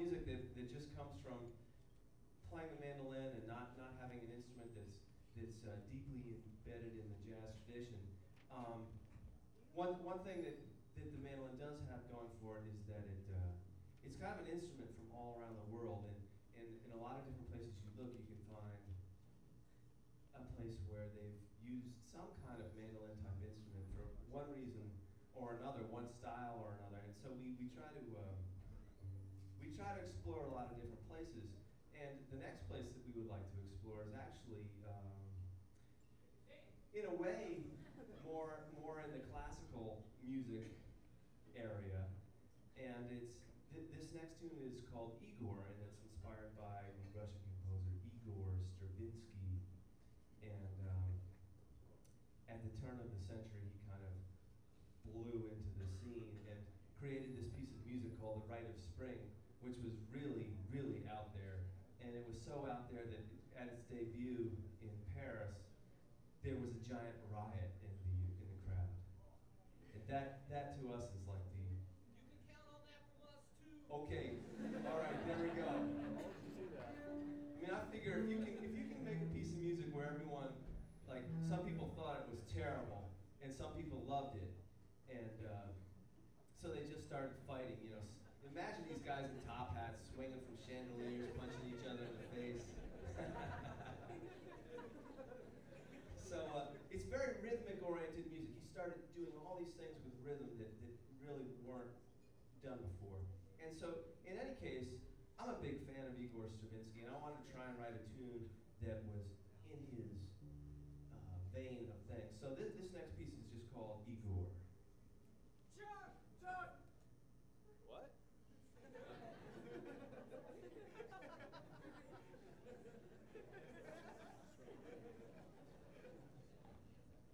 music that just comes from playing the mandolin and not having an instrument that's deeply embedded in the jazz tradition. One thing that the mandolin does have going for it is that it's kind of an instrument from all around the world, and in a lot of different places you look, you can find a place where they've used some kind of mandolin type instrument for one reason or another, one style or another, and so we try to explore a lot of different places. And the next place that we would like to explore is actually, in a way, more in the classical music area. And this next tune is called Igor, and it's inspired by the Russian composer Igor Stravinsky. And at the turn of the century, he kind of blew into the scene and created this piece of music called The Rite of Spring, which was really, really out there. And it was so out there that at its debut in Paris, there was a giant riot in the crowd. And that to us is like the... You can count on that from us too. Okay, all right, there we go. I mean, I figure if you can make a piece of music where everyone, like, some people thought it was terrible, and some people loved it, and so they just started fighting, you know. Imagine these guys in top hats swinging from chandeliers, punching each other in the face. So it's very rhythmic-oriented music. He started doing all these things with rhythm that really weren't done before. And so, in any case, I'm a big fan of Igor Stravinsky, and I wanted to try and write a tune that was